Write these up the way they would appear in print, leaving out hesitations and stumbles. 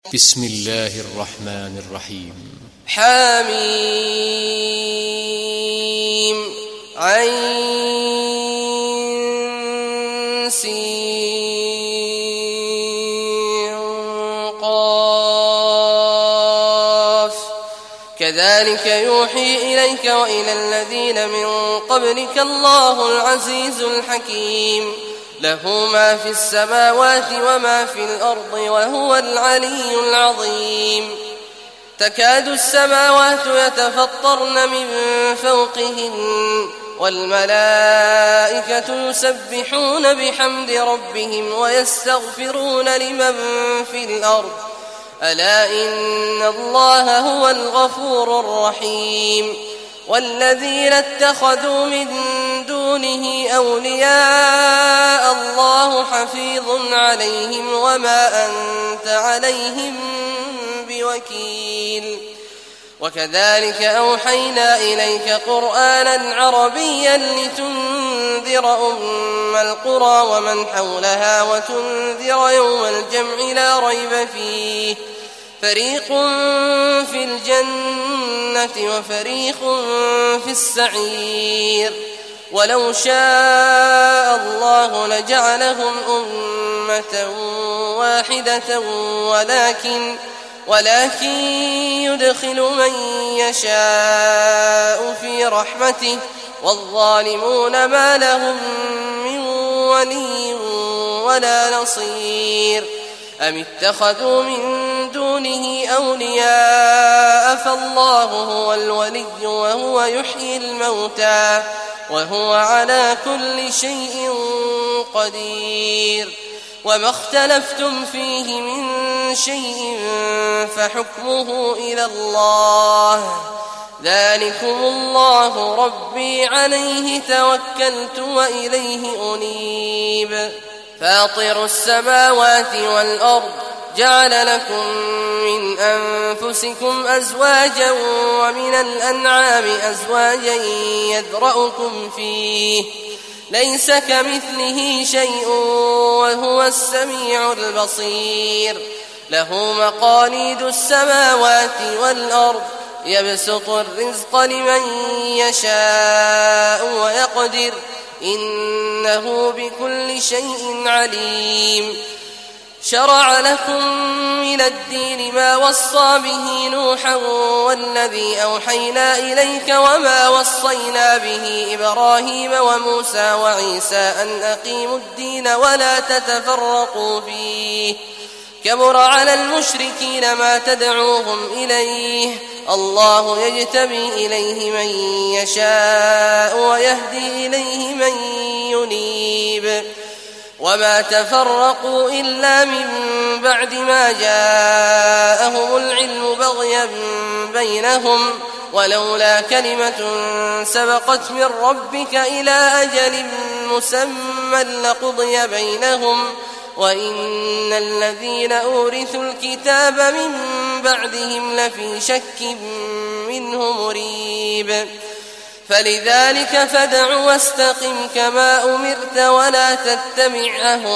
بسم الله الرحمن الرحيم. حميم عين سين قاف كذلك يوحي إليك وإلى الذين من قبلك الله العزيز الحكيم له ما في السماوات وما في الأرض وهو العلي العظيم تكاد السماوات يتفطرن من فوقهن والملائكة يسبحون بحمد ربهم ويستغفرون لمن في الأرض ألا إن الله هو الغفور الرحيم والذين اتخذوا من دونه أولياء الله حفيظ عليهم وما أنت عليهم بوكيل وكذلك أوحينا إليك قرآنا عربيا لتنذر أم القرى ومن حولها وتنذر يوم الجمع لا ريب فيه فريق في الجنة وفريق في السعير ولو شاء الله لجعلهم أمة واحدة ولكن يدخل من يشاء في رحمته والظالمون ما لهم من ولي ولا نصير أم اتخذوا من دونه أولياء فالله هو الولي وهو يحيي الموتى وهو على كل شيء قدير وما اختلفتم فيه من شيء فحكمه إلى الله ذلكم الله ربي عليه توكلت وإليه أنيب فاطر السماوات والأرض جعل لكم من أنفسكم أزواجا ومن الأنعام أزواجا يذرأكم فيه ليس كمثله شيء وهو السميع البصير له مقاليد السماوات والأرض يبسط الرزق لمن يشاء ويقدر إنه بكل شيء عليم شرع لكم من الدين ما وصى به نوحا والذي أوحينا إليك وما وصينا به إبراهيم وموسى وعيسى أن أقيموا الدين ولا تتفرقوا فيه كبر على المشركين ما تدعوهم إليه الله يجتبي إليه من يشاء ويهدي إليه من ينيب وما تفرقوا إلا من بعد ما جاءهم العلم بغيا بينهم ولولا كلمة سبقت من ربك إلى أجل مسمى لقضي بينهم وإن الذين أورثوا الكتاب من بعدهم لفي شك منه مريب فلذلك فادع واستقم كما أمرت ولا تتبع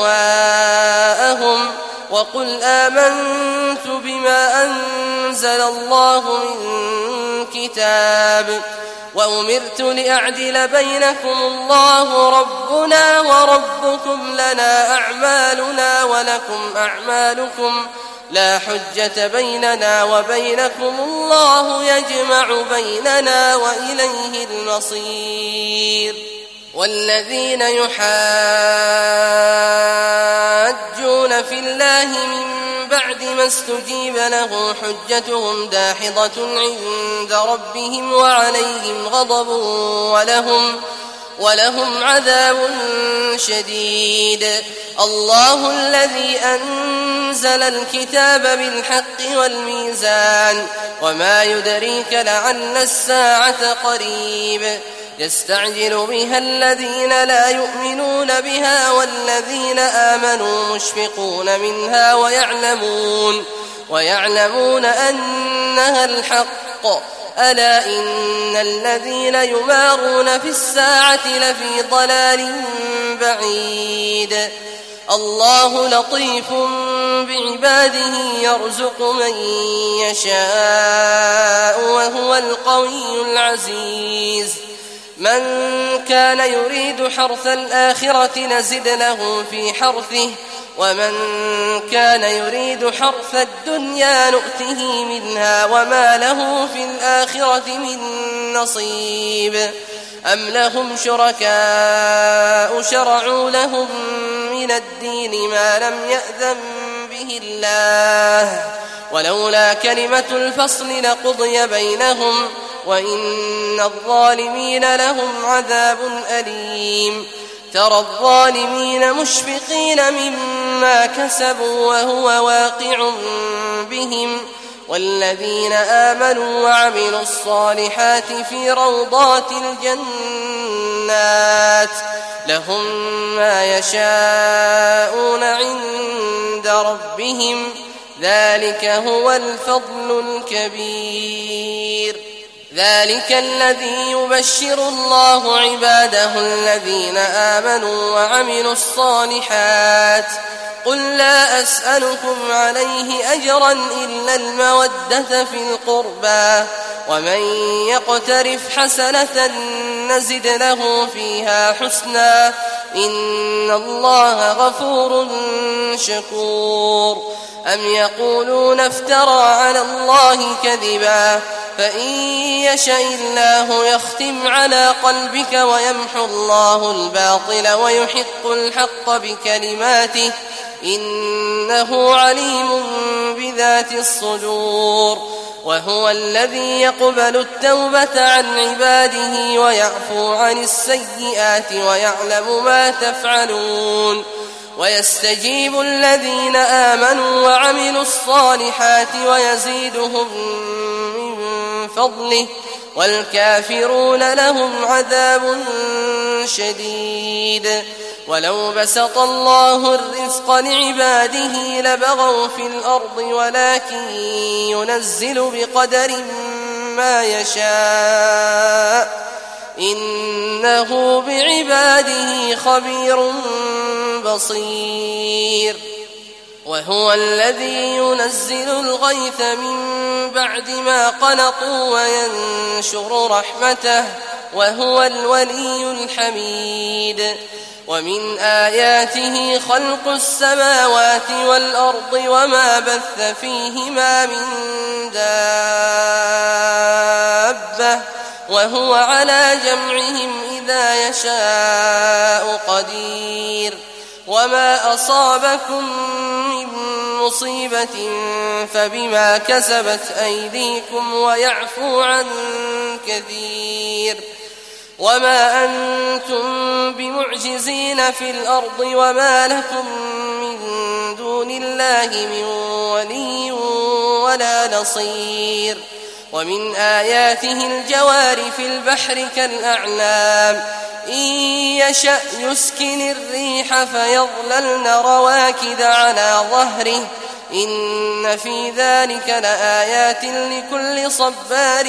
أهواءهم وقل آمنت بما أنزل الله من كتاب وأمرت لأعدل بينكم الله ربنا وربكم لنا أعمالنا ولكم أعمالكم لا حجة بيننا وبينكم الله يجمع بيننا وإليه المصير والذين يحاجون في الله من بعد ما استجيب له حجتهم داحضة عند ربهم وعليهم غضب ولهم عذاب شديد الله الذي أنزل الكتاب بالحق والميزان وما يدريك لعل الساعة قريب يستعجل بها الذين لا يؤمنون بها والذين آمنوا مشفقون منها ويعلمون أنها الحق ألا إن الذين يمارون في الساعة لفي ضلال بعيد الله لطيف بعباده يرزق من يشاء وهو القوي العزيز من كان يريد حرث الآخرة نزد له في حرثه ومن كان يريد حرث الدنيا نؤته منها وما له في الآخرة من نصيب أم لهم شركاء شرعوا لهم من الدين ما لم يأذن به الله ولولا كلمة الفصل لقضي بينهم وإن الظالمين لهم عذاب أليم ترى الظالمين مشفقين مما كسبوا وهو واقع بهم والذين آمنوا وعملوا الصالحات في روضات الجنات لهم ما يشاءون عند ربهم ذلك هو الفضل الكبير ذلك الذي يبشر الله عباده الذين آمنوا وعملوا الصالحات قل لا أسألكم عليه أجرا إلا المودة في القربى ومن يقترف حسنة نزد له فيها حسنا إن الله غفور شكور أم يقولون افترى على الله كذبا فإن يشأ الله يختم على قلبك ويمحو الله الباطل ويحق الحق بكلماته إنه عليم بذات الصدور وهو الذي يقبل التوبة عن عباده ويعفو عن السيئات ويعلم ما تفعلون ويستجيب الذين آمنوا وعملوا الصالحات ويزيدهم من فضله والكافرون لهم عذاب شديد ولو بسط الله الرزق لعباده لبغوا في الأرض ولكن ينزل بقدر ما يشاء إنه بعباده خبير بصير وهو الذي ينزل الغيث من بعد ما قنطوا وينشر رحمته وهو الولي الحميد ومن آياته خلق السماوات والأرض وما بث فيهما من دابة وهو على جمعهم إذا يشاء قدير وما أصابكم من مصيبة فبما كسبت أيديكم ويعفو عن كثير وما أنتم بمعجزين في الأرض وما لكم من دون الله من ولي ولا نصير ومن آياته الجوار في البحر كالأعلام إن يشأ يسكن الريح فيظللن رواكد على ظهره إن في ذلك لآيات لكل صبار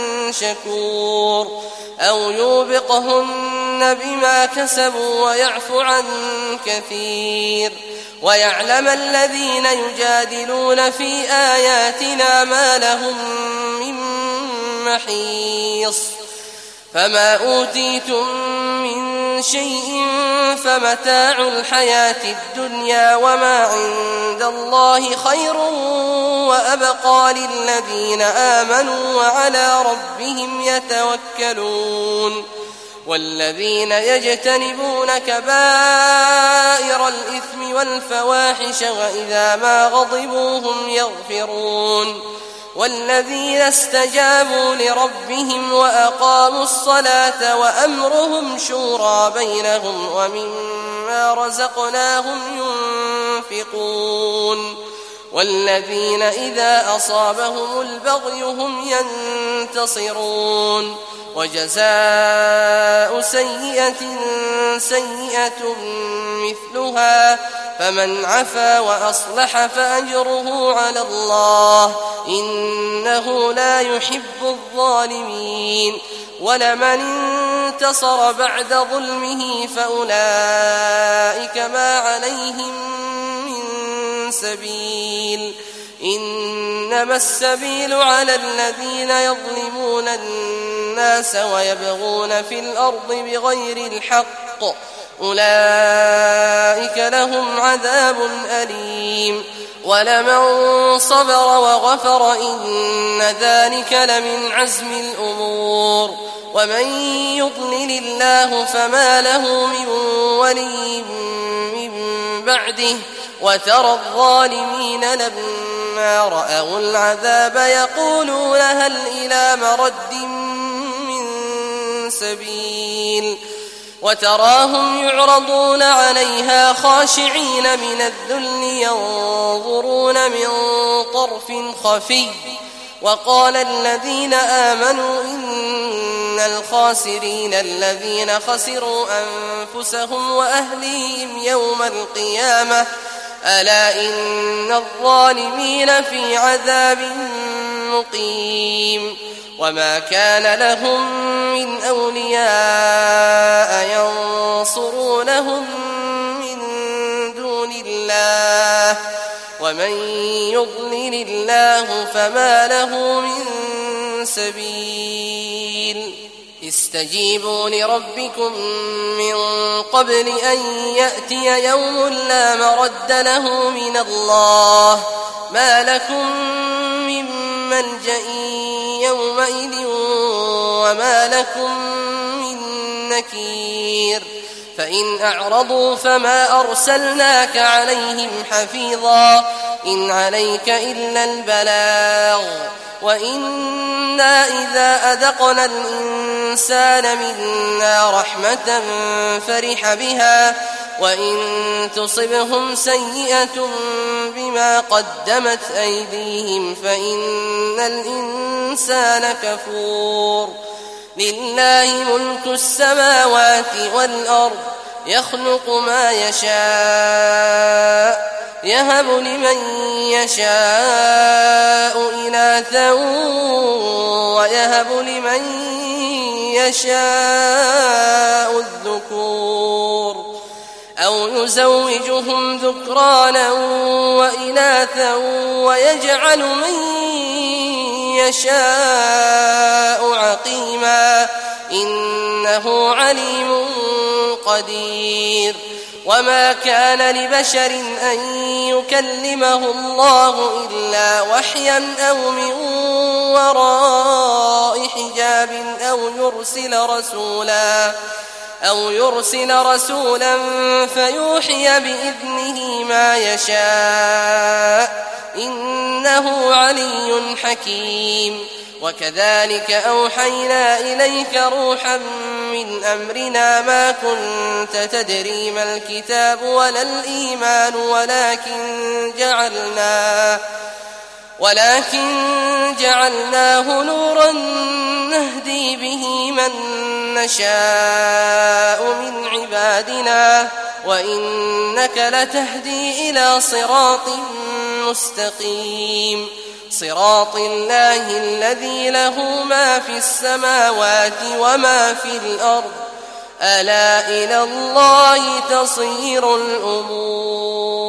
شكور أو يوبقهن بما كسبوا ويعفو عن كثير ويعلم الذين يجادلون في آياتنا ما لهم من محيص فما أوتيتم من شيء فمتاع الحياة الدنيا وما عند الله خير وأبقى للذين آمنوا وعلى ربهم يتوكلون والذين يجتنبون كبائر الإثم والفواحش وإذا ما غضبوا هم يغفرون والذين استجابوا لربهم وأقاموا الصلاة وأمرهم شورى بينهم ومما رزقناهم ينفقون والذين إذا أصابهم البغي هم ينتصرون وجزاء سيئة سيئة مثلها فمن عفا وأصلح فأجره على الله إنه لا يحب الظالمين ولمن انتصر بعد ظلمه فأولئك ما عليهم من سبيل إنما السبيل على الذين يظلمون الناس ويبغون في الأرض بغير الحق أولئك لهم عذاب أليم ولمن صبر وغفر إن ذلك لمن عزم الأمور ومن يضلل الله فما له من ولي من بعده وترى الظالمين لما رأوا العذاب يقولون هل إلى مرد من سبيل وتراهم يعرضون عليها خاشعين من الذل ينظرون من طرف خفي وقال الذين آمنوا إن الخاسرين الذين خسروا أنفسهم وأهليهم يوم القيامة ألا إن الظالمين في عذاب مقيم وما كان لهم من أولياء ينصرونهم من دون الله ومن يضلل الله فما له من سبيل استجيبوا لربكم من قبل أن يأتي يوم لا مرد له من الله ما لكم من ملجأ يومئذ وما لكم من نكير فإن أعرضوا فما أرسلناك عليهم حفيظا إن عليك إلا البلاغ وإنا إذا أذقنا الإنسان منا رحمة فرح بها وإن تصبهم سيئة بما قدمت أيديهم فإن الإنسان كفور لله ملك السماوات والأرض يخلق ما يشاء يهب لمن يشاء إناثا ويهب لمن يشاء الذكور أو يزوجهم ذكرانا وإناثا ويجعل من يشاء عقيما إنه عليم قدير وما كان لبشر أن يكلمه الله إلا وحيا أو من وراء حجاب أو يرسل رسولا فيوحي بإذنه ما يشاء إنه علي حكيم وكذلك أوحينا إليك روحا من أمرنا ما كنت تدري ما الكتاب ولا الإيمان ولكن جعلناه نورا نهدي به من نشاء من عبادنا وإنك لتهدي إلى صراط مستقيم صراط الله الذي له ما في السماوات وما في الأرض ألا إلى الله تصير الأمور